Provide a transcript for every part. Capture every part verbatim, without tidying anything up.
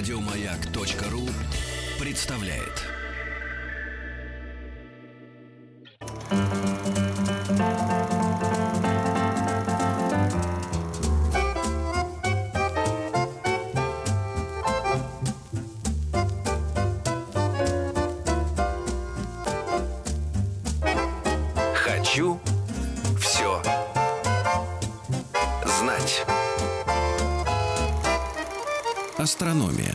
Радиомаяк.ру представляет. Хочу все знать. Астрономия.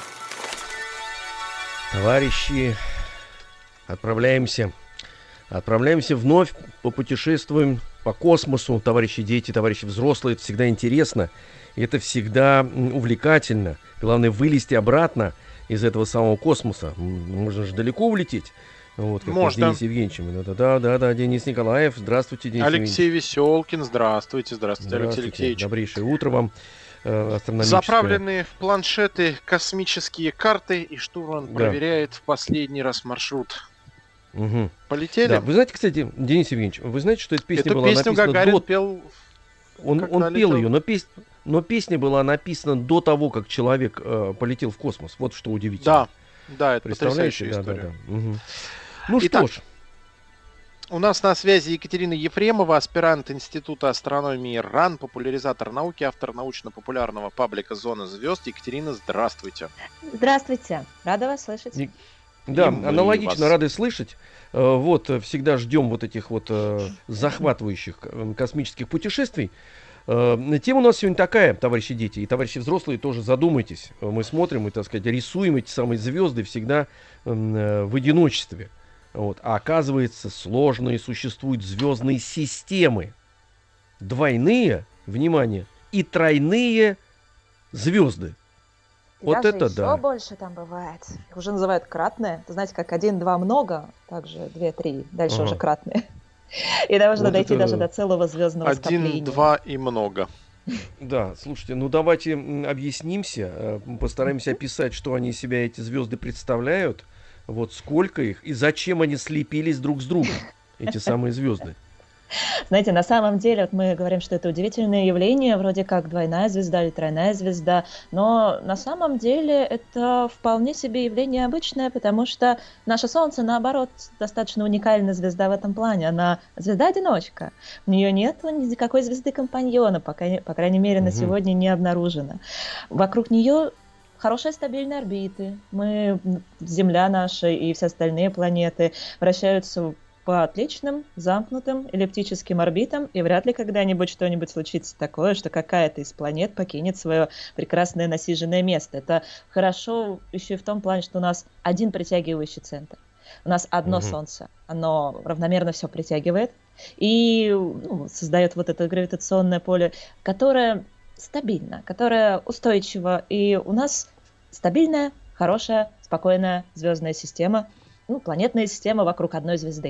Товарищи, отправляемся. Отправляемся вновь, попутешествуем по космосу. Товарищи дети, товарищи взрослые, это всегда интересно. И это всегда увлекательно. Главное, вылезти обратно из этого самого космоса. Можно же далеко улететь. Вот, как Можно. Денис Евгеньевич. Да, да, да, Денис Николаев. Здравствуйте, Денис Алексей Евгеньевич. Веселкин, здравствуйте, здравствуйте, Алексей Здравствуйте. Алексеевич. Добрейшее утро вам. э, Астрономическое. Заправленные в планшеты космические карты, и штурман Да. проверяет в последний раз маршрут. Угу. Полетели? Да, вы знаете, кстати, Денис Евгеньевич, вы знаете, что эта песня Эту была песню написана Гагарин до... пел, Он, когда он пел летел. ее, но, пес... но песня была написана до того, как человек э, полетел в космос. Вот что удивительно. Да, да, это Представляете? потрясающая Да, да, история. да. Мгм. Ну Итак, что ж, У нас на связи Екатерина Ефремова, аспирант Института астрономии РАН, популяризатор науки, автор научно-популярного паблика «Зона звезд». Екатерина, здравствуйте. Здравствуйте, рада вас слышать. Не- да, И мы аналогично вас. рады слышать. Э, Вот, э, всегда ждем вот этих вот э, захватывающих э, космических путешествий. Э, Тема у нас сегодня такая, товарищи дети, и товарищи взрослые тоже задумайтесь. Э, Мы смотрим и, так сказать, рисуем эти самые звезды всегда м, э, в одиночестве. Вот. А оказывается, сложные существуют звездные системы. Двойные, внимание, и тройные звезды. И Вот даже это еще да. больше там бывает. Их уже называют кратные. Это, знаете, как один, два много, также две, три, дальше Ага. уже кратные. И можно Вот дойти это- даже до целого звездного скопления. Один, два и много. Да, слушайте, ну давайте м, объяснимся, э, постараемся описать, что они из себя эти звезды представляют, вот сколько их и зачем они слепились друг с другом, эти самые звезды. Знаете, на самом деле, вот мы говорим, что это удивительное явление, вроде как двойная звезда или тройная звезда, но на самом деле это вполне себе явление обычное, потому что наше Солнце, наоборот, достаточно уникальная звезда в этом плане. Она звезда-одиночка. У нее нет никакой звезды-компаньона, пока, по крайней мере, на Мгм. сегодня не обнаружено. Вокруг нее хорошие стабильные орбиты. Мы, м, Земля наша и все остальные планеты вращаются по отличным, замкнутым эллиптическим орбитам, и вряд ли когда-нибудь что-нибудь случится такое, что какая-то из планет покинет свое прекрасное насиженное место. Это хорошо еще и в том плане, что у нас один притягивающий центр. У нас одно Мгм. Солнце, оно равномерно все притягивает и ну, создает вот это гравитационное поле, которое стабильно, которое устойчиво, и у нас стабильная, хорошая, спокойная звездная система, ну, планетная система вокруг одной звезды.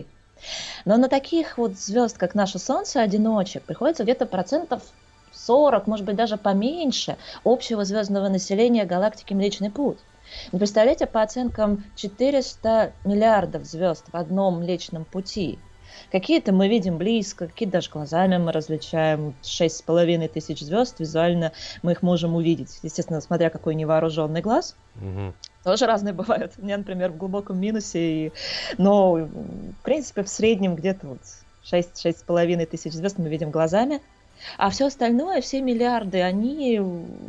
Но на таких вот звезд, как наше Солнце, одиночек, приходится где-то процентов сорок, может быть, даже поменьше общего звездного населения галактики Млечный Путь. Вы представляете, по оценкам четыреста миллиардов звезд в одном Млечном Пути. Какие-то мы видим близко, какие-то даже глазами мы различаем. Шесть с половиной тысяч звезд, визуально мы их можем увидеть. Естественно, смотря какой невооруженный глаз. Мгм. Тоже разные бывают. У меня, например, в глубоком минусе. И... Но, в принципе, в среднем где-то вот шесть с половиной тысяч звезд мы видим глазами. А все остальное, все миллиарды, они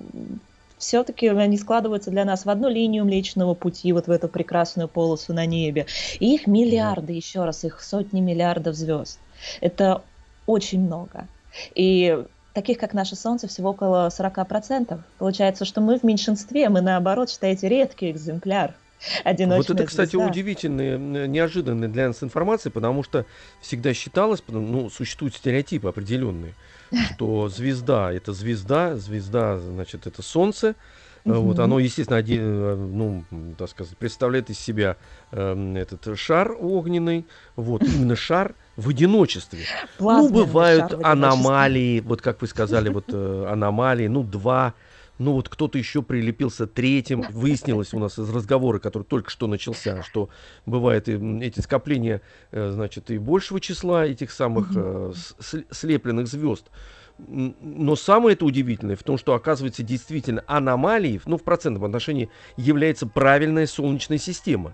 все-таки они складываются для нас в одну линию Млечного Пути, вот в эту прекрасную полосу на небе. И их миллиарды, еще раз, их сотни миллиардов звезд. Это очень много. И таких, как наше Солнце, всего около сорок процентов. Получается, что мы в меньшинстве, мы, наоборот, считаете, редкий экземпляр. Одиночная Вот это, кстати, звезда. удивительная, м, неожиданная для нас информация, потому что всегда считалось, потому- ну, существуют стереотипы определенные, что звезда — это звезда, звезда, значит, это Солнце. Э, Вот Мгм. оно, естественно, один, э, ну, м, так сказать, представляет из себя эм, этот шар огненный, вот, именно шар в одиночестве. Ну, Плазменный бывают шар в одиночестве. аномалии, вот как вы сказали, вот э, аномалии, ну, два, ну, вот кто-то еще прилепился третьим. Выяснилось у нас из разговора, который только что начался, что бывают и, м, эти скопления, э, значит, и большего числа этих самых э, с- с- слепленных звезд. М, Но самое это удивительное в том, что оказывается действительно аномалией, ну в процентном отношении, является правильная Солнечная система.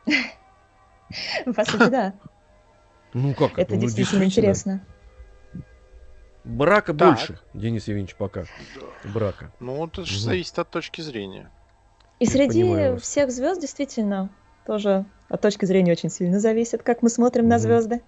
По сути, да. Ну как это? Это Ну действительно действительно. интересно. Брака Так. больше, Денис Евгеньевич, пока. Брака. Ну, это же Мгм. зависит от точки зрения. И Я понимаю среди вас. всех звезд действительно тоже от точки зрения очень сильно зависит, как мы смотрим на Мгм. звезды.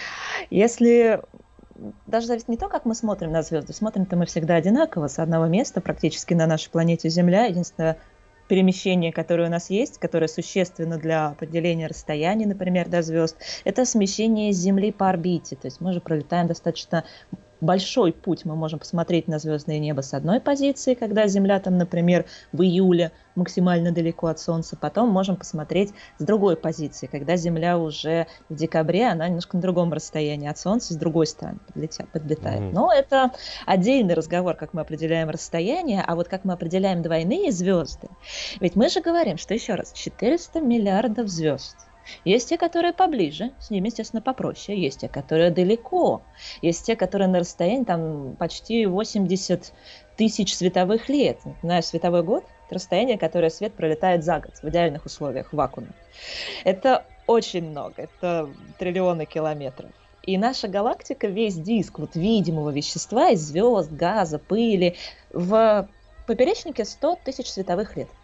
Если даже зависит не то, как мы смотрим на звезды, смотрим-то мы всегда одинаково, с одного места, практически на нашей планете Земля. Единственное перемещение, которое у нас есть, которое существенно для определения расстояния, например, до звезд, это смещение Земли по орбите. То есть мы же пролетаем достаточно большой путь. Мы можем посмотреть на звездное небо с одной позиции, когда Земля там, например, в июле максимально далеко от Солнца. Потом можем посмотреть с другой позиции, когда Земля уже в декабре, она немножко на другом расстоянии от Солнца, с другой стороны подлетя- подлетает. Мгм. Но это отдельный разговор, как мы определяем расстояние, а вот как мы определяем двойные звезды. Ведь мы же говорим, что еще раз, четыреста миллиардов звезд. Есть те, которые поближе, с ними, естественно, попроще. Есть те, которые далеко. Есть те, которые на расстоянии там почти восемьдесят тысяч световых лет. Напоминаю, световой год – это расстояние, которое свет пролетает за год в идеальных условиях, в вакууме. Это очень много, это триллионы километров. И наша галактика, весь диск вот видимого вещества из звезд, газа, пыли, в поперечнике сто тысяч световых лет.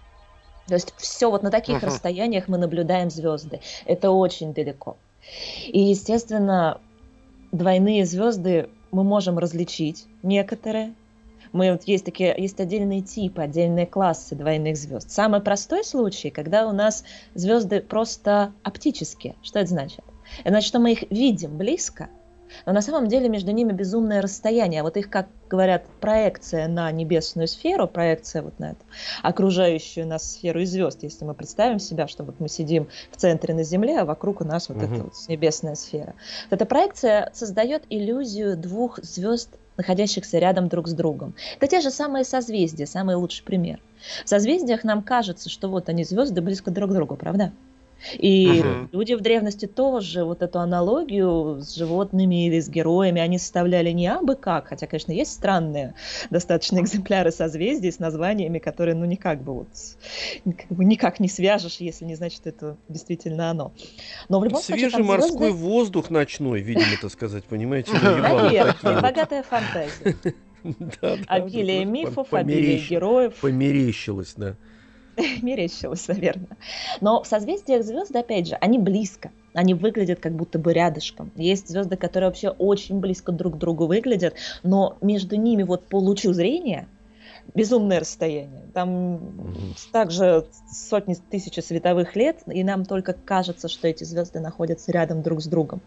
То есть все вот на таких Мгм. расстояниях мы наблюдаем звезды. Это очень далеко. И, естественно, двойные звезды мы можем различить некоторые. Мы, вот есть, такие, есть отдельные типы, отдельные классы двойных звезд. Самый простой случай, когда у нас звезды просто оптические. Что это значит? Это значит, что мы их видим близко, но на самом деле между ними безумное расстояние. Вот их, как говорят, проекция на небесную сферу, проекция вот на эту окружающую нас сферу из звезд. Если мы представим себя, что вот мы сидим в центре на Земле, а вокруг у нас вот Мгм. эта вот небесная сфера. Вот эта проекция создает иллюзию двух звезд, находящихся рядом друг с другом. Это те же самые созвездия, самый лучший пример. В созвездиях нам кажется, что вот они звезды близко друг к другу, правда? И Мгм. люди в древности тоже вот эту аналогию с животными или с героями они составляли не абы как, хотя, конечно, есть странные достаточно экземпляры созвездий с названиями, которые, ну, никак бы вот, как бы никак не свяжешь, если не значит, это действительно оно. Но в любом случае Свежий там морской звезды, воздух ночной, видимо, так сказать, понимаете? Ну, Иван, наверное, такие вот. богатая фантазия. Да, да, Обилие да, мифов, пом- обилие померещ- героев. Померещилось, да. Мерещилось, наверное. Но в созвездиях звезд, опять же, они близко. Они выглядят как будто бы рядышком. Есть звезды, которые вообще очень близко друг к другу выглядят, но между ними вот по лучу зрения безумное расстояние. Там Мгм. также сотни тысяч световых лет, и нам только кажется, что эти звезды находятся рядом друг с другом.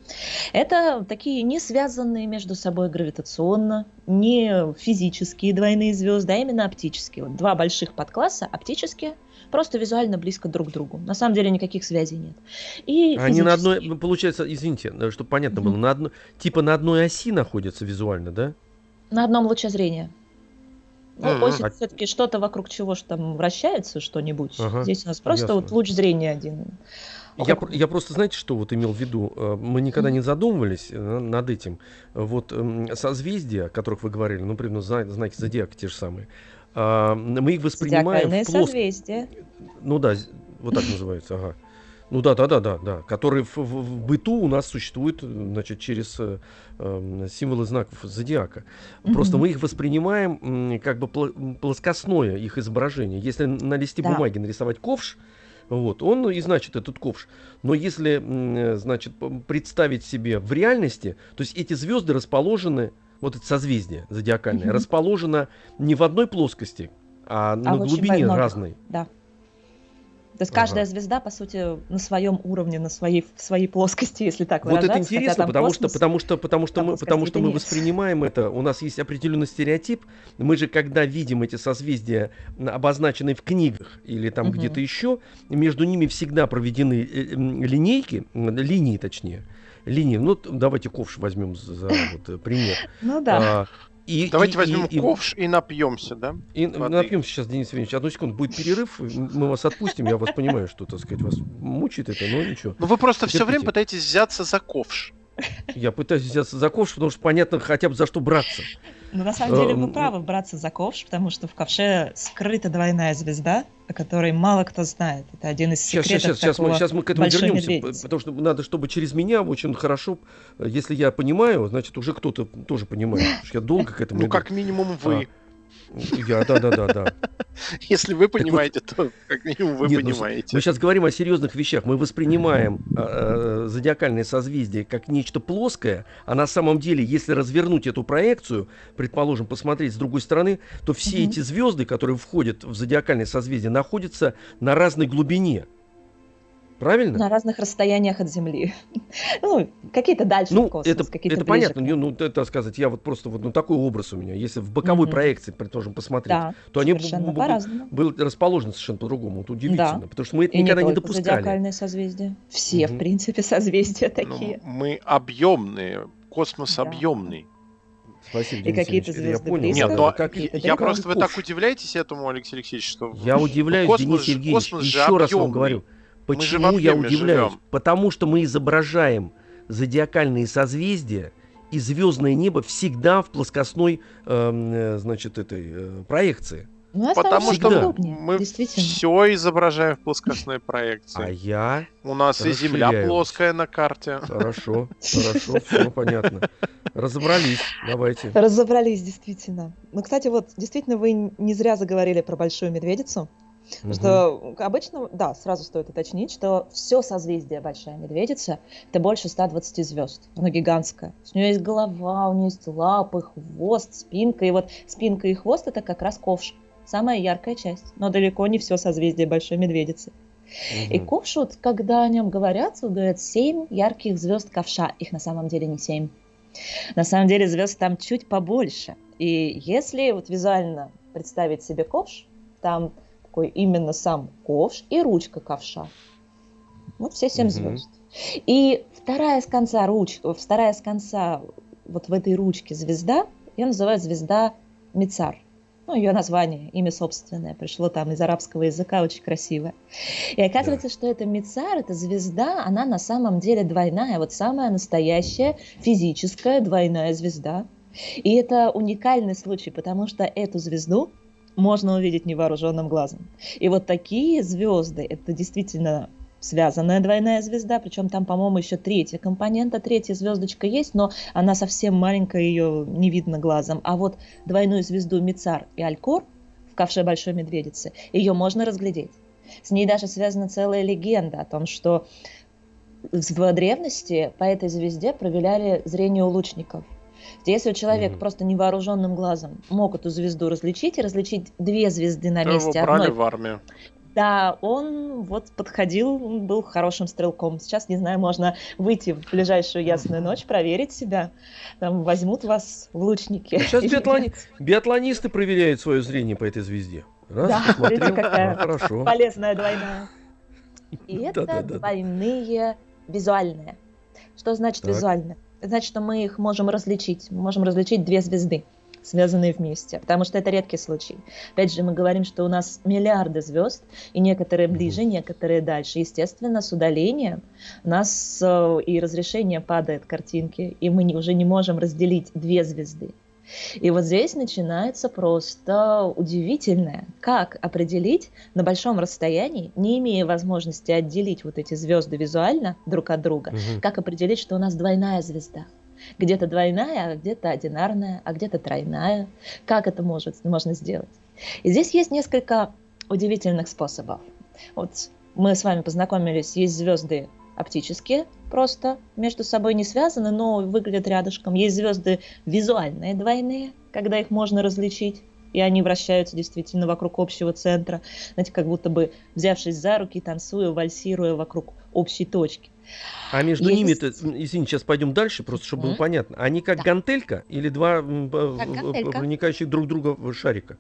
Это такие не связанные между собой гравитационно, не физические двойные звезды, а именно оптические. Вот два больших подкласса оптические, просто визуально близко друг к другу. На самом деле никаких связей нет. И Они на одной, физические. ну, получается, извините, э, чтобы понятно было, Мгм. на одной, типа на одной оси находятся визуально, да? На одном луче зрения. Ну, Мгм. ось А- все-таки что-то вокруг чего ж там вращается, что-нибудь. Ага, Здесь у нас просто вот ясно. луч зрения один. Я, Вокруг. про- я просто, знаете, что вот имел в виду? Э, Мы никогда Мгм. не задумывались э, над этим. Вот эм, созвездия, о которых вы говорили, ну, например, зна- знаки зодиака те же самые, а, мы их воспринимаем Зодиакальное в плоскости. созвездие. Ну да, з- вот так называется, ага. Ну да, да, да, да, да, которые в, в- в быту у нас существуют, э, значит, через э, эм, символы знаков зодиака. Просто Мгм. мы их воспринимаем м, как бы пло- м, плоскостное их изображение. Если на листе Да. бумаги нарисовать ковш, вот, он и значит этот ковш. Но если, м, э, значит, п- представить себе в реальности, то есть эти звезды расположены, вот это созвездие зодиакальное, Мгм. расположено не в одной плоскости, а на А в очень глубине многих. разной. Да. То есть каждая Ага. звезда, по сути, на своем уровне, на своей, в своей плоскости, если так Вот это выражаться, хотя интересно, там потому что, космос, потому что, потому что там мы, потому что плоскостей-то мы нет. воспринимаем это. У нас есть определенный стереотип. Мы же, когда видим эти созвездия, м, обозначенные в книгах или там Мгм. где-то еще, между ними всегда проведены э, м, линейки, м, линии точнее, линии. Ну, т- давайте ковш возьмем за за вот, э, пример. Ну да. А, и, Давайте и- возьмем и- и- ковш и напьемся, да? И воды. напьемся сейчас, Денис Евгеньевич. Одну секунду, будет перерыв, и мы вас отпустим. Я вас понимаю, что, так сказать, вас мучает это, но ничего. Ну вы просто все время Терпите. пытаетесь взяться за ковш. Я пытаюсь взяться за ковш, потому что понятно хотя бы за что браться. Ну, на самом деле, вы Эм, правы браться за ковш, потому что в ковше скрыта двойная звезда, о которой мало кто знает. Это один из Сейчас, секретов сейчас, сейчас, мы, такого сейчас мы к этому большой вернемся, п- медведицы. потому что надо, чтобы через меня очень хорошо, э, если я понимаю, значит, уже кто-то тоже понимает, потому что я долго к этому Ну, иду. как минимум вы. Я, да-да-да-да. Если вы вот- понимаете, то как минимум вы Нет, ну, с- понимаете. мы сейчас говорим о серьезных вещах. Мы воспринимаем э, э, зодиакальное созвездие как нечто плоское, а на самом деле, если развернуть эту проекцию, предположим, посмотреть с другой стороны, то все Мгм. эти звезды, которые входят в зодиакальное созвездие, находятся на разной глубине. Правильно? На разных расстояниях от Земли. Ну, какие-то дальше в Ну, космос, это, какие-то это ближе понятно, к ну, нам. ну, это сказать, я вот просто вот ну, такой образ у меня. Если в боковой Мгм. проекции, предположим, посмотреть, Да, то они б- совершенно б- по-разному. были расположены совершенно по-другому. Вот удивительно, Да. потому что мы это И не никогда не только допускали. зодиакальные созвездия. Все, в Мгм. принципе, созвездия Ну, такие. мы объемные, космос Да. объемный. Спасибо, И Денис какие-то Евгеньевич, это я звезды понял. близко, Нет, да, но как- какие-то я далеко. просто вы Уф. так удивляетесь этому, Алексей Алексеевич, что Я удивляюсь, космос Денис же- Евгеньевич, космос же еще раз вам объемный. говорю, Мы же в почему я объеме удивляюсь? живем. Потому что мы изображаем зодиакальные созвездия, и звездное небо всегда в плоскостной, эм, э, значит, этой э, проекции. Ну, нас Потому там что всегда удобнее, мы действительно. все изображаем в плоскостной А проекции. я... У нас и Земля расширяю. плоская на карте. Хорошо, хорошо, все понятно. Разобрались, давайте. Разобрались, действительно. Ну, кстати, вот, действительно, вы не зря заговорили про Большую Медведицу. Потому Мгм. что обычно, да, сразу стоит уточнить, что все созвездие Большая Медведица — это больше ста двадцати звезд. Она гигантская. У нее есть голова, у нее есть лапы, хвост, спинка. И вот спинка и хвост — это как раз ковш. Самая яркая часть. Но далеко не все созвездие Большой Медведицы. И Мгм. ковш, вот, когда о нем говорят, вот говорят семь ярких звезд ковша. Их на самом деле не семь. На самом деле звезд там чуть побольше. И если вот визуально представить себе ковш, там такой именно сам ковш и ручка ковша. Вот все семь Мгм. звезд. И вторая с конца ручка, вторая с конца вот в этой ручке звезда, ее называют звезда Мицар. Ну, ее название, имя собственное, пришло там из арабского языка, очень красивое. И оказывается, что эта Мицар, эта звезда, она на самом деле двойная, вот самая настоящая физическая двойная звезда. И это уникальный случай, потому что эту звезду можно увидеть невооруженным глазом. И вот такие звезды, это действительно связанная двойная звезда, причем там, по-моему, еще третья компонента, третья звездочка есть, но она совсем маленькая, ее не видно глазом. А вот двойную звезду Мицар и Алькор в ковше Большой Медведицы, ее можно разглядеть. С ней даже связана целая легенда о том, что в древности по этой звезде проверяли зрение у лучников. Если у человека Мгм. просто невооруженным глазом мог эту звезду различить и различить две звезды на То его месте брали одной, в армию. да, он вот подходил, он был хорошим стрелком. Сейчас, не знаю, можно выйти в ближайшую ясную ночь, проверить себя. Там возьмут вас в лучники. Ну, сейчас Или биатлони- нет. биатлонисты проверяют свое зрение по этой звезде. Раз, Да, посмотрел, видите, какая а, хорошо. полезная двойная. И это Да-да-да. двойные визуальные. Что значит Так. визуальные? Это значит, что мы их можем различить. Мы можем различить две звезды, связанные вместе, потому что это редкий случай. Опять же, мы говорим, что у нас миллиарды звезд, и некоторые ближе, некоторые дальше. Естественно, с удалением у нас э, и разрешение падает картинки, и мы не- уже не можем разделить две звезды. И вот здесь начинается просто удивительное. Как определить на большом расстоянии, не имея возможности отделить вот эти звезды визуально друг от друга, Мгм. как определить, что у нас двойная звезда? Где-то двойная, а где-то одинарная, а где-то тройная. Как это может, можно сделать? И здесь есть несколько удивительных способов. Вот мы с вами познакомились, есть звезды оптические, просто между собой не связаны, но выглядят рядышком. Есть звезды визуальные двойные, когда их можно различить, и они вращаются действительно вокруг общего центра, знаете, как будто бы взявшись за руки, танцуя, вальсируя вокруг общей точки. А между Есть- ними, извините, сейчас пойдем дальше, просто чтобы было Мгм. понятно. Они как Да. гантелька или два м, п- Как п- гантелька. проникающих друг в друга в шарика?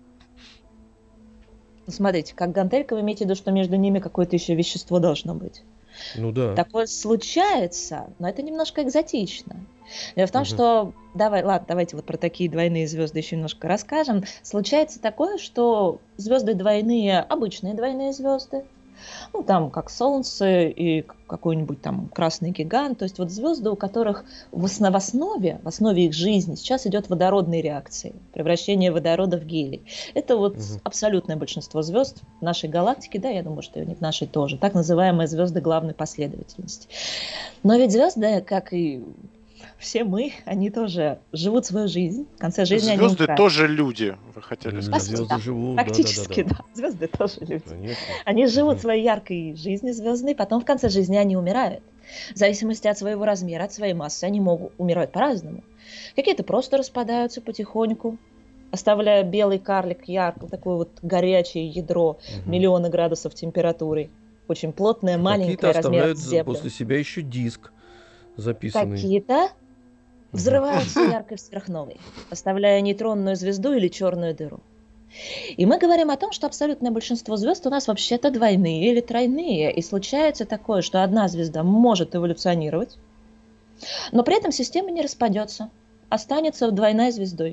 Ну, смотрите, как гантелька, вы имеете в виду, что между ними какое-то еще вещество должно быть. Ну да. Такое случается, но это немножко экзотично. Дело в том, Мгм. что давай, ладно, давайте вот про такие двойные звезды еще немножко расскажем. Случается такое, что звезды двойные, обычные двойные звезды, Ну, там, как Солнце и какой-нибудь там красный гигант. То есть вот звезды, у которых в основ- в основе, в основе их жизни сейчас идет водородные реакции, превращение водорода в гелий. Это вот Мгм. абсолютное большинство звезд в нашей галактике, да, я думаю, что и в нашей тоже, так называемые звезды главной последовательности. Но ведь звезды, как и все мы, они тоже живут свою жизнь. В конце жизни они Звезды умирают. тоже люди, вы хотели М, сказать. Звезды Да, живут, да, да, да, Практически, да. да. Звезды тоже люди. Конечно. Они живут Мгм. своей яркой жизнью звездной, потом в конце жизни они умирают. В зависимости от своего размера, от своей массы, они могут умирать по-разному. Какие-то просто распадаются потихоньку, оставляя белый карлик ярко, такое вот горячее ядро, Мгм. миллионы градусов температуры, очень плотное, А маленькое, какие-то размером оставляют с за- Землю. после себя еще диск записанный. Какие-то Мгм. взрываются яркой сверхновой, оставляя нейтронную звезду или черную дыру. И мы говорим о том, что абсолютное большинство звезд у нас вообще-то двойные или тройные. И случается такое, что одна звезда может эволюционировать, но при этом система не распадется, останется двойной звездой.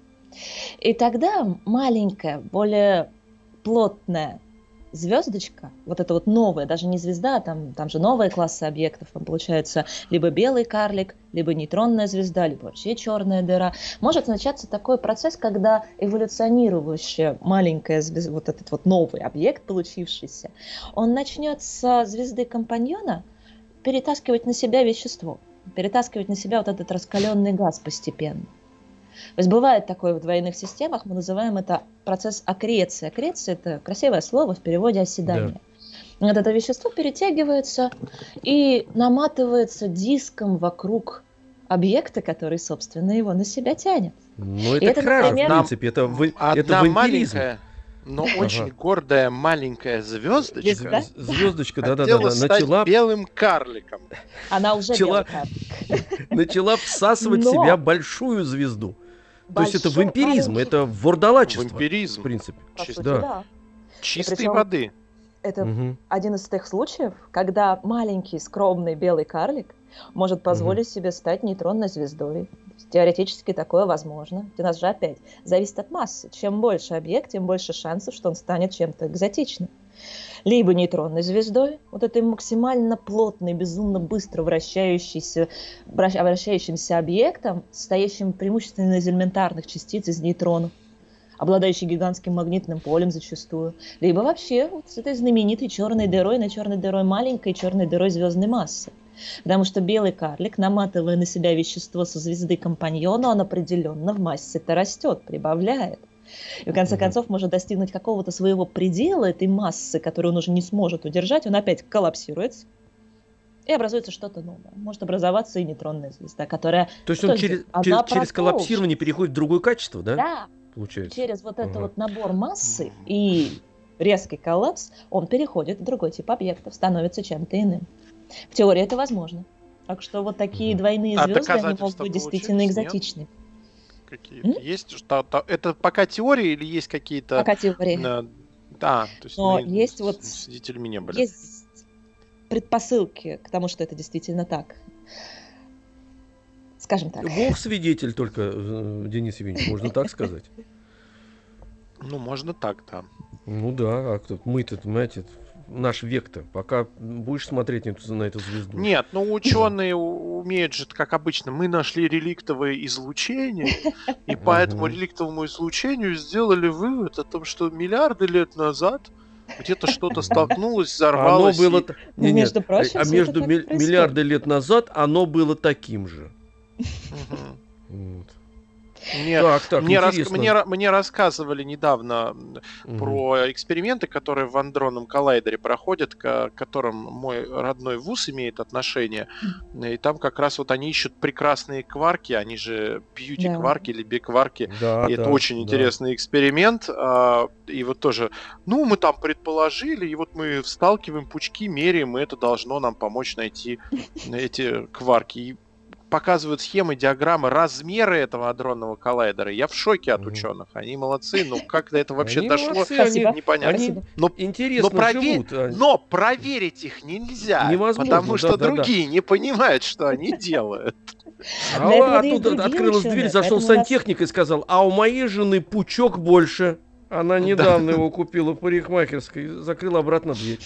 И тогда маленькая, более плотная звездочка, вот эта вот новая, даже не звезда, там, там же новые классы объектов, там получается либо белый карлик, либо нейтронная звезда, либо вообще черная дыра, может начаться такой процесс, когда эволюционирующая маленькая звезда, вот этот вот новый объект получившийся, он начнет со звезды компаньона перетаскивать на себя вещество, перетаскивать на себя вот этот раскаленный газ постепенно. То есть бывает такое в двойных системах, мы называем это процесс аккреции. Аккреция – это красивое слово в переводе оседания. Вот это вещество перетягивается и наматывается диском вокруг объекта, который, собственно, его на себя тянет. Ну, И это это, кража, например, в принципе, это, вы- это Одна вампиризм. маленькая, но Ага. очень гордая маленькая звездочка Звезда? З- Звездочка, хотела да-да-да, стать начала, белым карликом. Она уже Пчела- белый карлик. начала всасывать в Но- себя большую звезду. То есть это Большой, вампиризм, маленький, это вурдалачество, в Вампиризм. принципе. по чисто. сути, да. да. Чистой причем- воды. Это Мгм. один из тех случаев, когда маленький скромный белый карлик может позволить себе стать нейтронной звездой. Теоретически такое возможно. У нас же опять зависит от массы. Чем больше объект, тем больше шансов, что он станет чем-то экзотичным. Либо нейтронной звездой, вот этой максимально плотной, безумно быстро вращающейся, вращ- вращающимся объектом, состоящим преимущественно из элементарных частиц, из нейтронов, обладающий гигантским магнитным полем зачастую, либо вообще вот с этой знаменитой черной дырой, на черной дырой маленькой черной дырой звездной массы. Потому что белый карлик, наматывая на себя вещество со звезды компаньона, он определенно в массе-то растет, прибавляет. И в конце Мгм. концов может достигнуть какого-то своего предела этой массы, которую он уже не сможет удержать, он опять коллапсируется, и образуется что-то новое. Может образоваться и нейтронная звезда, которая... То есть что он сделает? через, Она через, через продолжит. коллапсирование переходит в другое качество, да? Да, Получается. через вот этот Ага. вот набор массы и резкий коллапс, он переходит в другой тип объектов, становится чем-то иным. В теории это возможно. Так что вот такие Мгм. двойные А звезды, они доказательства могут быть действительно получились, нет? экзотичны. Какие-то М? есть? Что-то... Это пока теория или есть какие-то... Пока теория. э, Да, то есть Но мы есть вот- свидетелями не были. Есть предпосылки к тому, что это действительно так. Скажем так. Бог свидетель только, э, Денис Евгеньевич, можно так сказать. Ну, можно так, да. Ну да, а кто- мы-то, понимаете, наш век-то, пока будешь смотреть на эту, на эту звезду. Нет, ну ученые у- умеют же, как обычно, мы нашли реликтовое излучение, и по этому Мгм. реликтовому излучению сделали вывод о том, что миллиарды лет назад где-то что-то столкнулось, Оно взорвалось. было... и- та- Не, Между нет, прочим, а всё между это так ми- и происходит. миллиарды лет назад оно было таким же. Мгм. Вот. Мне, Так, так, мне, рас- интересно. мне ра- мне рассказывали недавно Мгм. про эксперименты, которые в андронном коллайдере проходят, к которым мой родной вуз имеет отношение. И там как раз вот они ищут прекрасные кварки, они же бьюти-кварки или бикварки. Да, И это да, очень да. интересный эксперимент. а, И вот тоже, ну, мы там предположили, и вот мы сталкиваем пучки, меряем, и это должно нам помочь найти эти кварки. И показывают схемы, диаграммы, размеры этого адронного коллайдера. Я в шоке от Мгм. ученых. Они молодцы, но как до этого вообще Они дошло, молодцы, Спасибо. непонятно. Они Спасибо. Но, интересно но, прове- живут. а- но проверить их нельзя, Невозможно, потому что да-да-да. другие не понимают, что они делают. А, Для этого а есть тут другие открылась ученые, дверь, зашел поэтому у нас- сантехник и сказал, а у моей жены пучок больше. Она недавно его купила в парикмахерской, закрыла обратно дверь.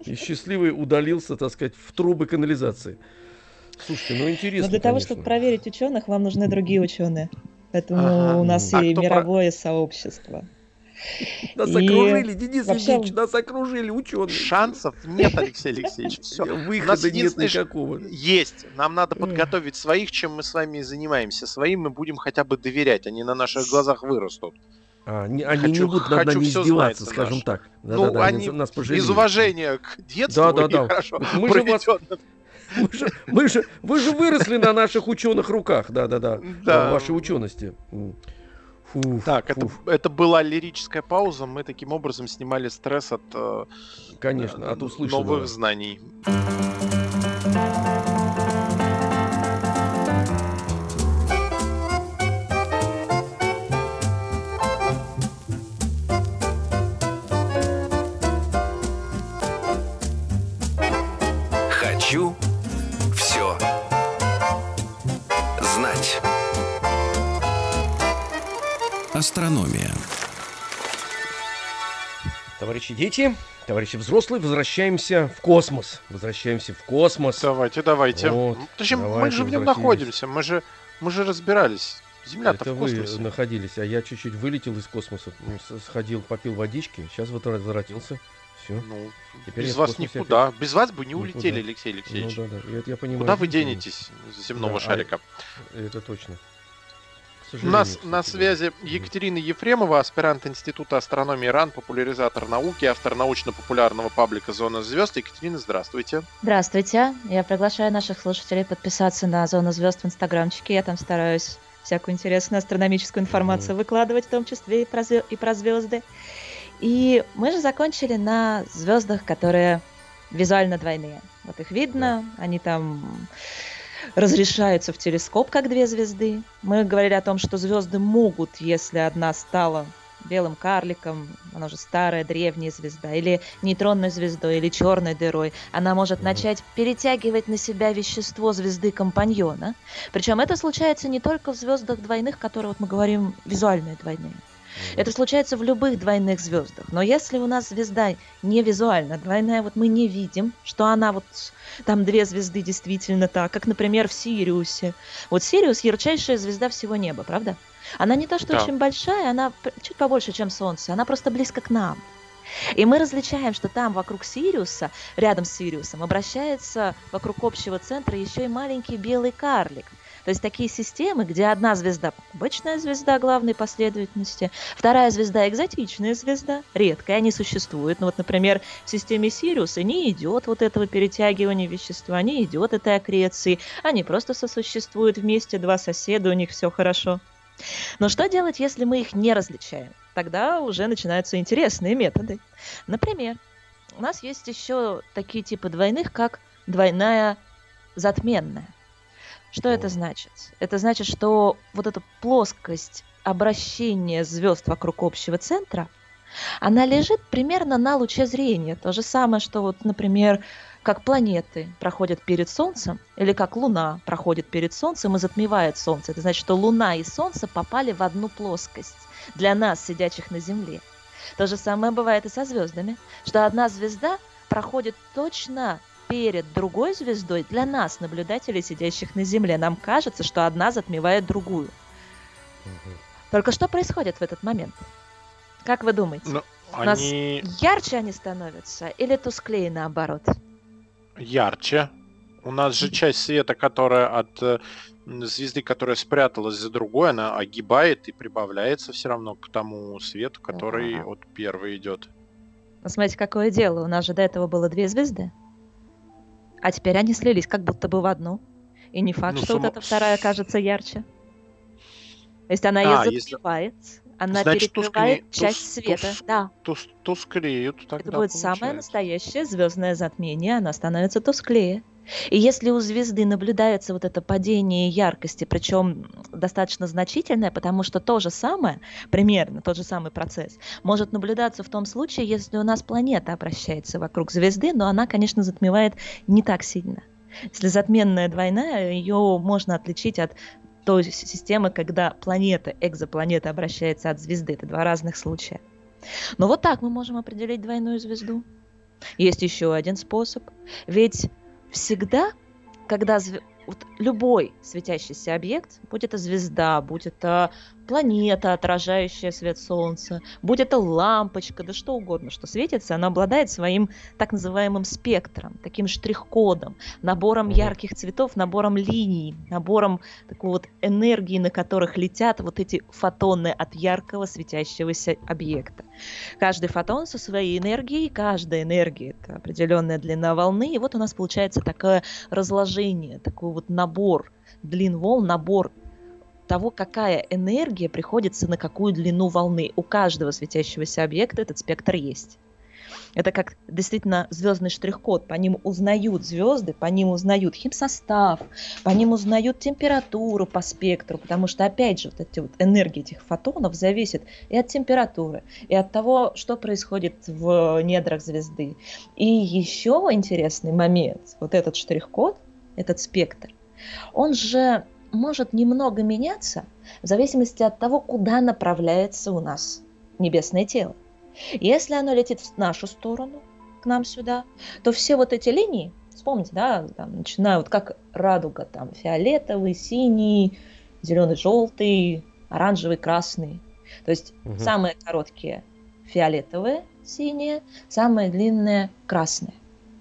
И счастливый удалился, так сказать, в трубы канализации. Слушайте, ну интересно, Но для того, конечно. чтобы проверить ученых, вам нужны другие ученые. Поэтому Ага. у нас А и кто про- мировое сообщество. Нас И окружили, Денис вообще- Евгеньевич, нас окружили ученые. Шансов нет, Алексей Алексеевич. Все. Выхода нет единственное, что- никакого. Есть. Нам надо подготовить своих, чем мы с вами и занимаемся. Своим мы будем хотя бы доверять. Они на наших глазах вырастут. А, не- они не Хочу- будут над хочу нами всё издеваться, знать, скажем наш. так. Да, Ну, да, да, они нас пожалеют. Из уважения к детству Да, да, и да. хорошо Мы же вас- проведённым. Вы же, вы, же, вы же выросли на наших ученых руках, да-да-да, Да. в вашей учености. М. Фу, Так, фу, это, это была лирическая пауза. Мы таким образом снимали стресс от э, конечно, от услышанного. новых знаний. Хочу все знать. Астрономия. Товарищи дети, товарищи взрослые, возвращаемся в космос. Возвращаемся в космос. Давайте, давайте. Вот, Точнее, мы давайте, же в нем возвратились. находимся. Мы же, мы же разбирались. Земля-то Это в вы космосе. находились, а я чуть-чуть вылетел из космоса, м, с- сходил, попил водички, сейчас вот возвратился. Все. Ну, Теперь без я в вас космосе никуда. Без вас бы не Никуда. улетели, Алексей Ну Алексеевич. да, да, это я понимаю. Куда вы действительно. денетесь с земного Да, а- шарика? Это точно. К У сожалению, нас кстати, на да. связи Екатерина Ефремова, аспирант Института астрономии РАН, популяризатор науки, автор научно-популярного паблика «Зона звезд». Екатерина, здравствуйте. Здравствуйте. Я приглашаю наших слушателей подписаться на «Зону звезд» в Инстаграмчике. Я там стараюсь всякую интересную астрономическую информацию выкладывать, в том числе и про, звё- и про звезды. И мы же закончили на звездах, которые визуально двойные. Вот их видно, они там разрешаются в телескоп, как две звезды. Мы говорили о том, что звезды могут, если одна стала белым карликом, она уже старая, древняя звезда, или нейтронной звездой, или черной дырой, она может Мгм. начать перетягивать на себя вещество звезды-компаньона. Причем это случается не только в звездах двойных, которые, вот мы говорим, визуальные двойные. Это случается в любых двойных звездах. Но если у нас звезда не визуально двойная, вот мы не видим, что она вот там две звезды действительно так, как, например, в Сириусе. Вот Сириус ярчайшая звезда всего неба, правда? Она не то, что Да. очень большая, она п- чуть побольше, чем Солнце, она просто близко к нам. И мы различаем, что там вокруг Сириуса, рядом с Сириусом, обращается вокруг общего центра еще и маленький белый карлик. То есть такие системы, где одна звезда обычная звезда главной последовательности, вторая звезда экзотичная звезда, редкая, они существуют. Ну вот, например, в системе Сириуса не идет вот этого перетягивания вещества, не идет этой аккреции, они просто сосуществуют вместе, два соседа, у них все хорошо. Но что делать, если мы их не различаем? Тогда уже начинаются интересные методы. Например, у нас есть еще такие типы двойных, как двойная затменная. Что это значит? Это значит, что вот эта плоскость обращения звезд вокруг общего центра, она лежит примерно на луче зрения. То же самое, что вот, например, как планеты проходят перед Солнцем, или как Луна проходит перед Солнцем и затмевает Солнце. Это значит, что Луна и Солнце попали в одну плоскость для нас, сидящих на Земле. То же самое бывает и со звездами, что одна звезда проходит точно перед другой звездой для нас, наблюдателей, сидящих на Земле. Нам кажется, что одна затмевает другую. Мгм. Только что происходит в этот момент? Как вы думаете? Ну, У нас они ярче они становятся или тусклее наоборот? ярче. У нас же часть света, которая от э, м, звезды, которая спряталась за другой, она огибает и прибавляется все равно к тому свету, который Да. от первой идет. Ну, смотрите, какое дело. У нас же до этого было две звезды, а теперь они слились как будто бы в одну. И не факт, Ну, что вот само- эта вторая кажется ярче. То есть она А, ее если- затмевает, она Значит, перекрывает тускнее- часть тус- света. тус- Да, Тус- тусклеют тогда, это будет самое получается. настоящее звездное затмение, она становится тусклее. И если у звезды наблюдается вот это падение яркости, причем достаточно значительное, потому что то же самое, примерно тот же самый процесс, может наблюдаться в том случае, если у нас планета обращается вокруг звезды, но она, конечно, затмевает не так сильно. Если затменная двойная, ее можно отличить от той с- системы, когда планета, экзопланета обращается от звезды. Это два разных случая. Но вот так мы можем определить двойную звезду. Есть еще один способ. Ведь всегда, когда зв- вот любой светящийся объект, будь это звезда, будь это планета, отражающая свет Солнца, будь это лампочка, да что угодно, что светится, она обладает своим так называемым спектром, таким штрих-кодом, набором Мгм. ярких цветов, набором линий, набором такой вот энергии, на которых летят вот эти фотоны от яркого светящегося объекта. Каждый фотон со своей энергией, каждая энергия — это определенная длина волны, и вот у нас получается такое разложение, такой вот набор длин волн, набор того, какая энергия приходится на какую длину волны. У каждого светящегося объекта этот спектр есть. Это как действительно звездный штрих-код. По ним узнают звезды, по ним узнают химсостав, по ним узнают температуру по спектру, потому что, опять же, вот эти вот энергии этих фотонов зависят и от температуры, и от того, что происходит в недрах звезды. И еще интересный момент, вот этот штрих-код, этот спектр, он же может немного меняться в зависимости от того, куда направляется у нас небесное тело. Если оно летит в нашу сторону, к нам сюда, то все вот эти линии, вспомните, да, там, начиная вот как радуга, там, фиолетовый, синий, зеленый, желтый, оранжевый, красный. То есть Мгм. самые короткие фиолетовые, синие, самые длинные красные.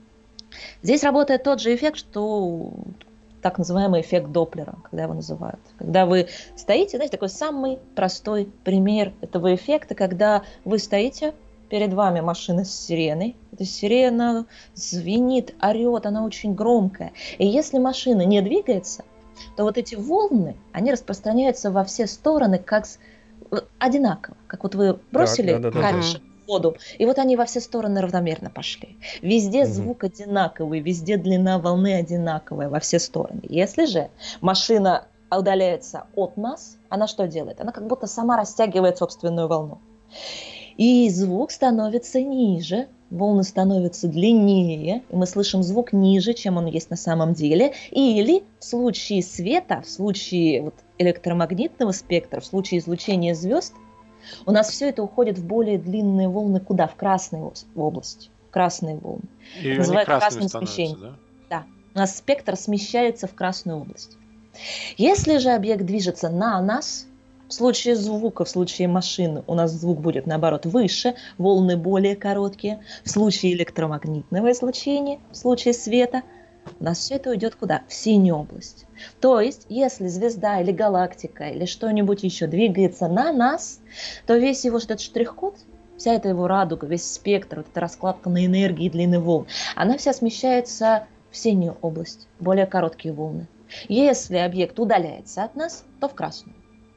Здесь работает тот же эффект, что так называемый эффект Доплера, когда его называют. Когда вы стоите, знаете, такой самый простой пример этого эффекта, когда вы стоите, перед вами машина с сиреной, эта сирена звенит, орет, она очень громкая. И если машина не двигается, то вот эти волны, они распространяются во все стороны как с- вот одинаково. Как вот вы бросили да-да-да. камешек в воду, и вот они во все стороны равномерно пошли. Везде Мгм. звук одинаковый, везде длина волны одинаковая во все стороны. Если же машина удаляется от нас, она что делает? Она как будто сама растягивает собственную волну. И звук становится ниже, волны становятся длиннее, и мы слышим звук ниже, чем он есть на самом деле. Или в случае света, в случае вот электромагнитного спектра, в случае излучения звезд, у нас все это уходит в более длинные волны куда? В красную ос- область. В красные волны. И они Называют красными красным становятся, смещением. да? Да. У нас спектр смещается в красную область. Если же объект движется на нас, в случае звука, в случае машины у нас звук будет наоборот выше, волны более короткие. В случае электромагнитного излучения, в случае света, у нас все это уйдет куда? В синюю область. То есть, если звезда или галактика или что-нибудь еще двигается на нас, то весь его этот штрих-код, вся эта его радуга, весь спектр, вот эта раскладка на энергии и длины волн, она вся смещается в синюю область, более короткие волны. Если объект удаляется от нас, то в красную.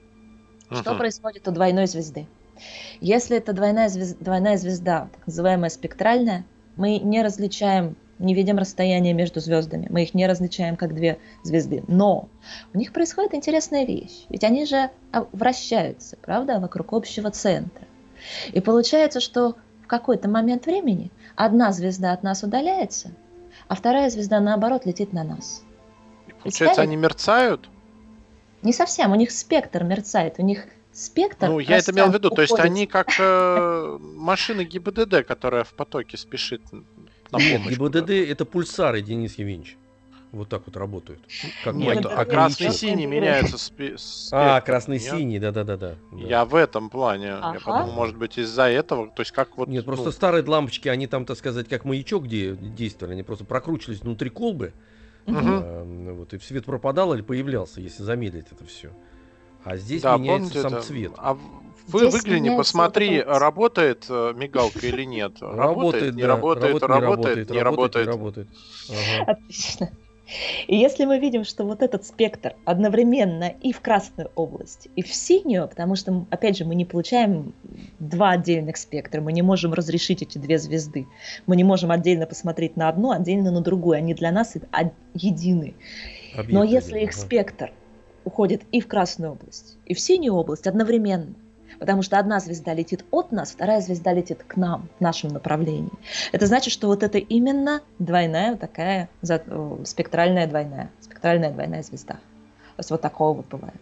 Что Мгм. происходит у двойной звезды? Если это двойная звезда, двойная звезда, так называемая спектральная, мы не различаем, не видим расстояние между звездами, мы их не различаем как две звезды. Но у них происходит интересная вещь, ведь они же а, вращаются, правда, вокруг общего центра. И получается, что в какой-то момент времени одна звезда от нас удаляется, а вторая звезда, наоборот, летит на нас. Получается, они мерцают? Не совсем, у них спектр мерцает, у них спектр... Ну, я это имел в виду. То есть уходит. они как э, машина ГИБДД, которая в потоке спешит на Нет, помощь. ГИБДД это пульсары, Денис Евгеньевич. Вот так вот работают. Как Нет, ГИБДД а маятник. красный ничего. синий меняется спе- с А, спектром, красный-синий, нет? да-да-да-да. Я в этом плане. Я Ага. подумал, может быть, из-за этого. То есть как вот... Нет, просто ну, старые лампочки, они там, так сказать, как маячок где действовали, они просто прокручивались внутри колбы, Мгм. а, вот, и свет пропадал или появлялся, если замедлить это все. А здесь да, меняется помните сам это? цвет. А вы Здесь выгляни, меняется посмотри, вот это вот. работает э, мигалка или нет. Работает, не да, работает, не работает, не не работает. работает. Ага. Отлично. И если мы видим, что вот этот спектр одновременно и в красную область, и в синюю, потому что, опять же, мы не получаем два отдельных спектра, мы не можем разрешить эти две звезды. Мы не можем отдельно посмотреть на одну, отдельно на другую. Они для нас од- едины. Но Объект если один, их ага. спектр уходит и в красную область, и в синюю область одновременно, потому что одна звезда летит от нас, вторая звезда летит к нам, в нашем направлении. Это значит, что вот это именно двойная вот такая за- э, спектральная двойная, спектральная двойная звезда. То есть вот такого вот бывает.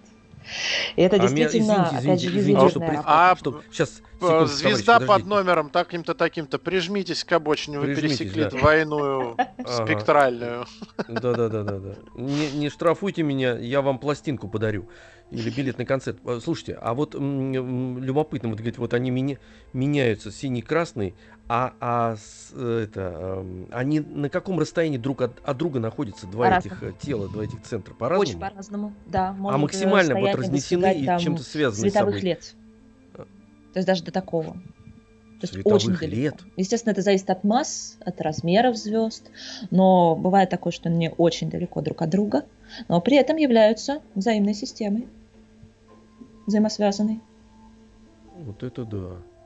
И это А меня, действительно, извините, опять извините, же, извините, что, ювелирная при- работа. А что сейчас, э, секунду, звезда товарищ, под подождите. номером таким-то, таким-то, прижмитесь к обочине, вы Прижмитесь, пересекли да. двойную Ага. спектральную. Да-да-да-да-да. Не, не штрафуйте меня, я вам пластинку подарю. Или билет на концерт. А, Слушайте, а вот м, м, любопытно, вот говорит, вот они меня, меняются синий-красный, а, а с- э, это, эм, они на каком расстоянии друг от, от друга находятся, два По-разному. этих э, тела, два этих центра? Очень По-разному? по-разному, да. А Может э, максимально вот расстояние разнесены достигать и там чем-то связаны с световых собой? лет. А, То есть даже до такого. То есть очень Световых далеко. лет? Естественно, это зависит от масс, от размеров звезд, но бывает такое, что они очень далеко друг от друга, но при этом являются взаимной системой, взаимосвязанной. Вот это да.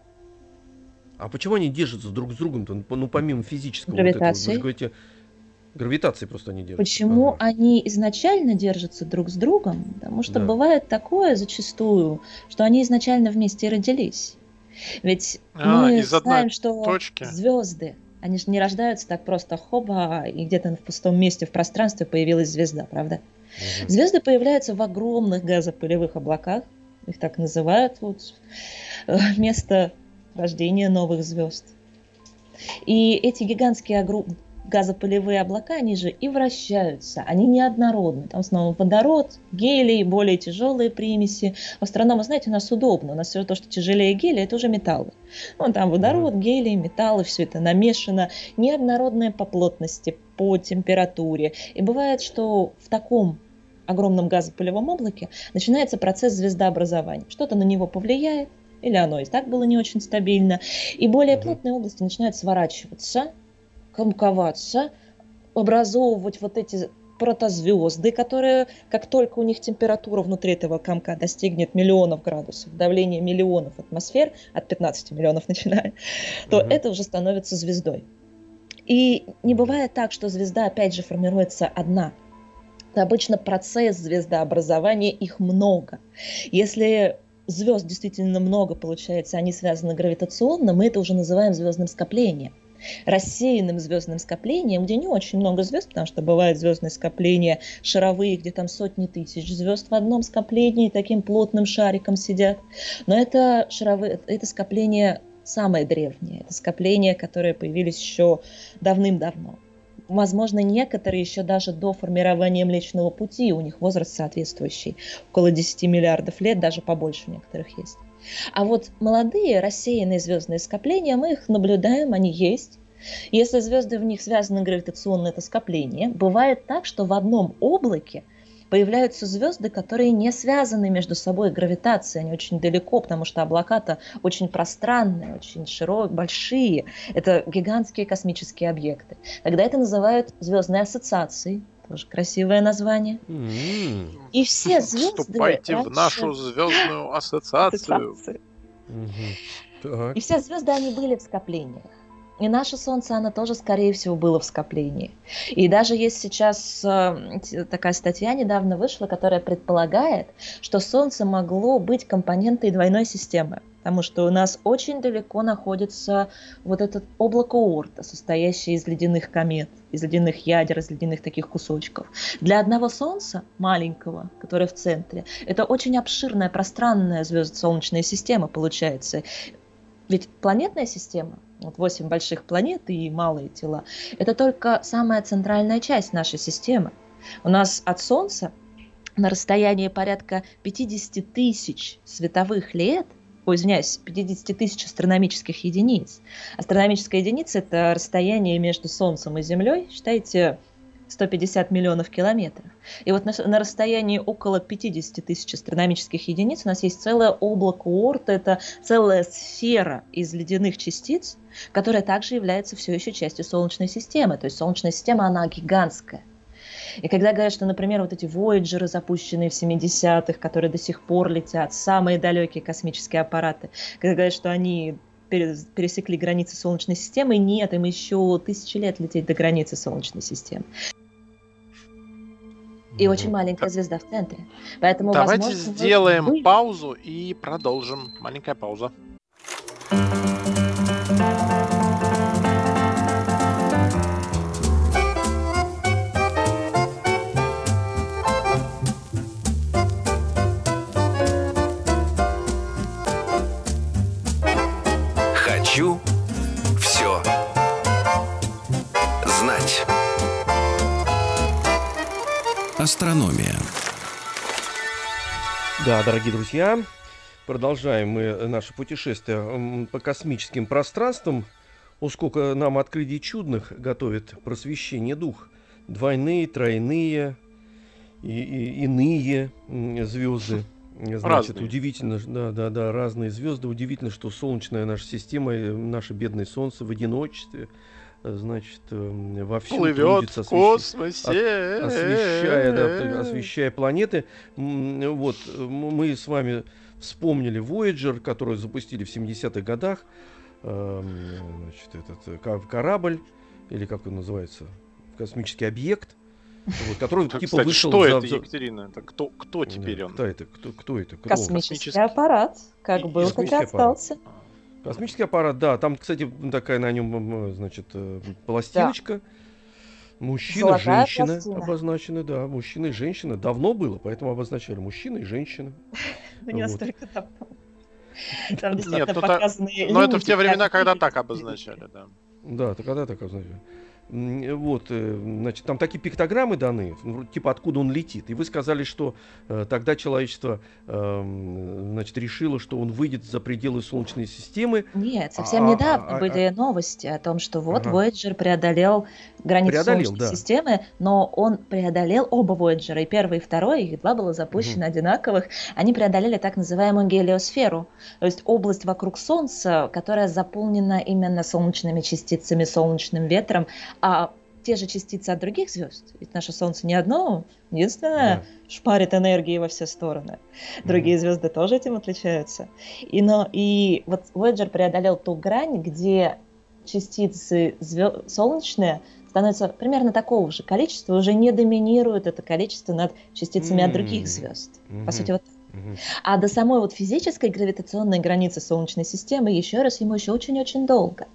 А почему они держатся друг с другом-то? Ну, по- ну, помимо физического вот этого, вы же Гравитацией. говорите, гравитацией просто они держатся. Почему Ага. они изначально держатся друг с другом? Потому что Да. бывает такое зачастую, что они изначально вместе и родились. Ведь А, мы из одной знаем, что точки. звезды, они же не рождаются так просто хоба, и где-то в пустом месте в пространстве появилась звезда, правда? Мгм. Звезды появляются в огромных газопылевых облаках, их так называют, вот, э, место рождения новых звезд. И эти гигантские огром- газопылевые облака, они же и вращаются, они неоднородны. Там снова водород, гелий, более тяжелые примеси. В астрономы, знаете, у нас удобно, у нас все то, что тяжелее гелия, это уже металлы. Вон там водород, гелий, металлы, все это намешано, неоднородные по плотности, по температуре. И бывает, что в таком огромном газопылевом облаке начинается процесс звездообразования. Что-то на него повлияет, или оно и так было не очень стабильно, и более Мгм. плотные области начинают сворачиваться, комковаться, образовывать вот эти протозвезды, которые, как только у них температура внутри этого комка достигнет миллионов градусов, давление миллионов атмосфер, от пятнадцати миллионов начиная, то Мгм. это уже становится звездой. И не бывает так, что звезда опять же формируется одна. Это обычно процесс звездообразования, их много. Если звезд действительно много получается, они связаны гравитационно, мы это уже называем звездным скоплением. Рассеянным звездным скоплением, где не очень много звезд, потому что бывают звездные скопления шаровые, где там сотни тысяч звезд в одном скоплении, таким плотным шариком сидят. Но это шаровые, это скопление самое древнее, это скопления, которые появились еще давным-давно. Возможно, некоторые еще даже до формирования Млечного Пути, у них возраст соответствующий, около десяти миллиардов лет, даже побольше у некоторых есть. А вот молодые рассеянные звездные скопления, мы их наблюдаем, они есть. Если звезды в них связаны гравитационно, это скопление. Бывает так, что в одном облаке появляются звезды, которые не связаны между собой гравитацией, они очень далеко, потому что облака-то очень пространные, очень широкие, большие. Это гигантские космические объекты. Тогда это называют звездной ассоциацией. Тоже красивое название. М. И все звезды... Вступайте в раньше- нашу звездную ассоциацию. ассоциации. Мгм. Так. И все звезды, они были в скоплениях. И наше Солнце, оно тоже, скорее всего, было в скоплении. И даже есть сейчас э, т- такая статья недавно вышла, которая предполагает, что Солнце могло быть компонентой двойной системы. Потому что у нас очень далеко находится вот это облако Оорта, состоящее из ледяных комет, из ледяных ядер, из ледяных таких кусочков. Для одного Солнца, маленького, которое в центре, это очень обширная, пространная звезд Солнечная система получается. Ведь планетная система, вот восемь больших планет и малые тела, это только самая центральная часть нашей системы. У нас от Солнца на расстоянии порядка пятьдесят тысяч световых лет, ой, извиняюсь, пятьдесят тысяч астрономических единиц. Астрономическая единица – это расстояние между Солнцем и Землей, считайте, сто пятьдесят миллионов километров. И вот на, на расстоянии около пятьдесят тысяч астрономических единиц у нас есть целое облако Оорта, это целая сфера из ледяных частиц, которая также является все еще частью Солнечной системы. То есть Солнечная система, она гигантская. И когда говорят, что, например, вот эти Вояджеры, запущенные в семидесятых, которые до сих пор летят, самые далекие космические аппараты, когда говорят, что они пересекли границы Солнечной системы, нет, им еще тысячи лет лететь до границы Солнечной системы. И очень маленькая звезда в центре. Поэтому, Давайте возможно, сделаем мы- паузу и продолжим. Маленькая пауза. Хочу все знать. Астрономия. Да, дорогие друзья, продолжаем мы наше путешествие м, по космическим пространствам. О, сколько нам открытий чудных готовит просвещение дух. Двойные, тройные и, и иные м, звезды. Значит, Разные. удивительно, ж- да, да, да, разные звезды. Удивительно, что солнечная наша система, э, наше бедное Солнце в одиночестве, э, значит, э, вовсю Плывет трудится, в освещи- космосе. освещая, да, освещая планеты. М, Вот, э, м- мы с вами вспомнили Voyager, которую запустили в семидесятых годах. Эм, Значит, этот э, ка- корабль, или как он называется, космический объект, вот, который типа Кстати, вышел что за- это, за- Екатерина? Это кто, кто Да, теперь он? Кто это? Кто, кто это? Кто? Космический Космический. аппарат, как И- был, так и космический аппарат. остался. Космический аппарат, да. Там, кстати, такая на нем, значит, э, пластиночка. Мужчина, Золотая женщина пластина. обозначены, да. Мужчина и женщина. Давно было, поэтому обозначали мужчина и женщина. Ну, не Вот. настолько давно. Там Нет, действительно ну, та- показаны но это в линии, те времена, как когда видите. так обозначали, да. Да, то когда так обозначали. М, Вот, э, значит, там такие пиктограммы даны, ну, типа откуда он летит. И вы сказали, что э, тогда человечество, эм, значит, решило, что он выйдет за пределы Солнечной системы. Нет, совсем А- недавно а- а- были новости о том, что вот Ага. Voyager преодолел границу Преодолел, Солнечной да. системы, но он преодолел оба Voyager, и первый, и второй, их два было запущено одинаковых, они преодолели так называемую гелиосферу, то есть область вокруг Солнца, которая заполнена именно солнечными частицами, солнечным ветром, а те же частицы от других звезд, ведь наше Солнце не одно, единственное, Да. шпарит энергии во все стороны. Другие звезды тоже этим отличаются. И, но, и вот Voyager преодолел ту грань, где частицы звё- солнечные становятся примерно такого же количества, уже не доминирует это количество над частицами от других М. звезд. Мгм. По сути, вот так. Мгм. А до самой вот физической гравитационной границы Солнечной системы, еще раз, ему еще очень-очень долго.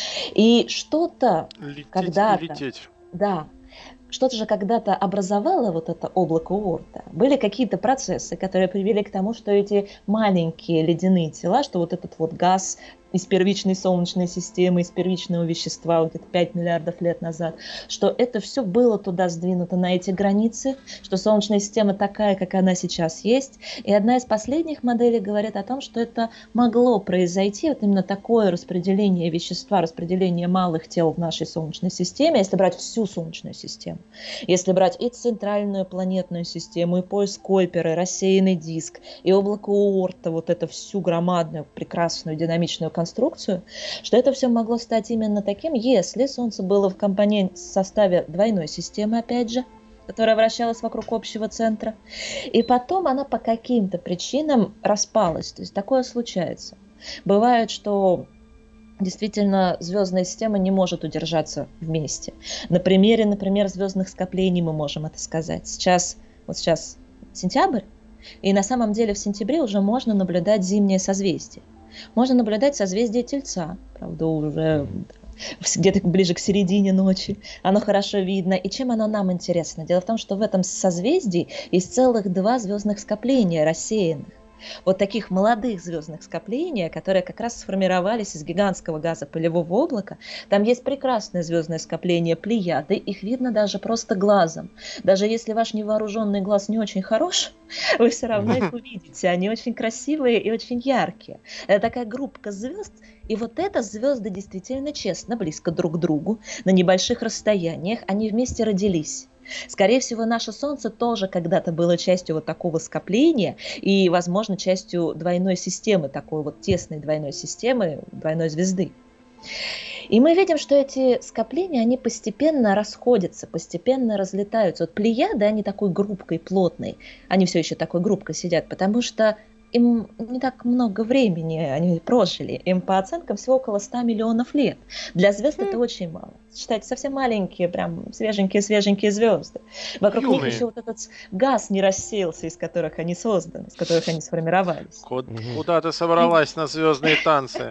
И что-то, Лететь Когда-то. и лететь. да, что-то же когда-то образовало вот это облако Уорта. Были какие-то процессы, которые привели к тому, что эти маленькие ледяные тела, что вот этот вот газ из первичной Солнечной системы, из первичного вещества вот где-то пять миллиардов лет назад, что это все было туда сдвинуто на эти границы, что Солнечная система такая, как она сейчас есть. И одна из последних моделей говорит о том, что это могло произойти, вот именно такое распределение вещества, распределение малых тел в нашей Солнечной системе, если брать всю Солнечную систему. Если брать и центральную планетную систему, и пояс Койпера, и рассеянный диск, и облако Оорта, вот эту всю громадную, прекрасную, динамичную конструкцию, что это все могло стать именно таким, если Солнце было в компоненте в составе двойной системы, опять же, которая вращалась вокруг общего центра, и потом она по каким-то причинам распалась. То есть такое случается. Бывает, что действительно звездная система не может удержаться вместе. На примере, например, звездных скоплений мы можем это сказать. Сейчас, вот сейчас сентябрь, и на самом деле в сентябре уже можно наблюдать зимнее созвездие. Можно наблюдать созвездие Тельца, правда, уже где-то ближе к середине ночи. Оно хорошо видно. И чем оно нам интересно? Дело в том, что в этом созвездии есть целых два звездных скопления рассеянных. Вот таких молодых звездных скоплений, которые как раз сформировались из гигантского газопылевого облака. Там есть прекрасное звездное скопление Плеяды, их видно даже просто глазом. Даже если ваш невооруженный глаз не очень хорош, вы все равно их увидите. Они очень красивые и очень яркие. Это такая группка звезд, и вот это звезды действительно честно, близко друг к другу, на небольших расстояниях, они вместе родились. Скорее всего, наше Солнце тоже когда-то было частью вот такого скопления и, возможно, частью двойной системы, такой вот тесной двойной системы, двойной звезды. И мы видим, что эти скопления, они постепенно расходятся, постепенно разлетаются. Вот Плеяды, они такой группкой плотной, они все еще такой группкой сидят, потому что им не так много времени они прожили. Им по оценкам всего около ста миллионов лет. Для звезд это очень мало. Считайте, совсем маленькие, прям свеженькие-свеженькие звезды. Вокруг Юные. них еще вот этот газ не рассеялся, из которых они созданы, из которых они сформировались. Код- Мгм. Куда ты собралась на звездные танцы?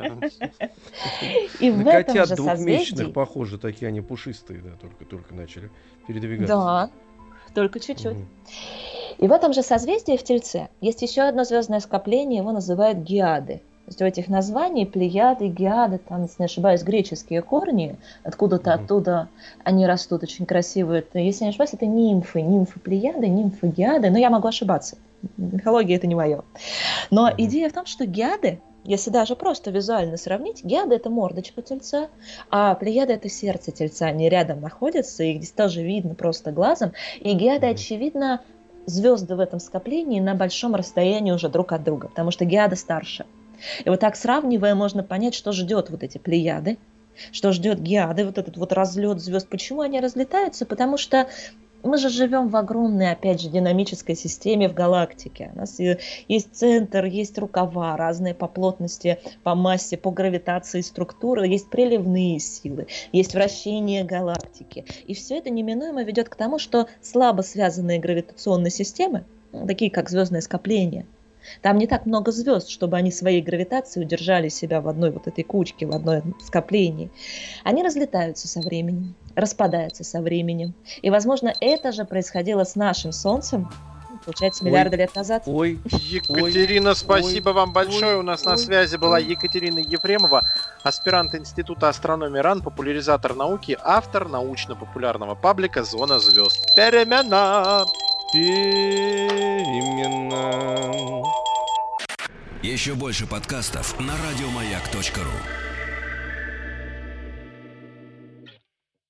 И в На этом котят же двухмесячных созвездии... похоже, такие они пушистые, да, только, только начали передвигаться. Да, только чуть-чуть. Мгм. И в этом же созвездии в Тельце есть еще одно звездное скопление, его называют Геады. То есть у этих названий Плеяды, Геады, там, если не ошибаюсь, греческие корни, откуда-то Мгм. оттуда они растут, очень красивые. Это, если не ошибаюсь, это нимфы, нимфы Плеяды, нимфы Геады, но я могу ошибаться. Мифология это не мое. Но Мгм. идея в том, что Геады, если даже просто визуально сравнить, Геада это мордочка тельца, а Плеяда это сердце тельца, они рядом находятся, их здесь тоже видно просто глазом, и Геады, Мгм. очевидно, звезды в этом скоплении на большом расстоянии уже друг от друга, потому что Геада старше. И вот так сравнивая, можно понять, что ждет вот эти Плеяды, что ждет Геады, вот этот вот разлет звезд. Почему они разлетаются? Потому что мы же живем в огромной, опять же, динамической системе в галактике. У нас есть центр, есть рукава, разные по плотности, по массе, по гравитации структуры, есть приливные силы, есть вращение галактики. И все это неминуемо ведет к тому, что слабо связанные гравитационные системы, такие как звездное скопление, там не так много звезд, чтобы они своей гравитацией удержали себя в одной вот этой кучке, в одном скоплении. Они разлетаются со временем, распадаются со временем. И, возможно, это же происходило с нашим Солнцем, получается, миллиарды Ой. лет назад. Ой, Екатерина, ой, спасибо ой, вам большое. ой, У нас на ой, связи была ой. Екатерина Ефремова, аспирант Института астрономии РАН, популяризатор науки, автор научно-популярного паблика «Зона звезд». Перемена! Перемена. Еще больше подкастов на радиомаяк точка ру.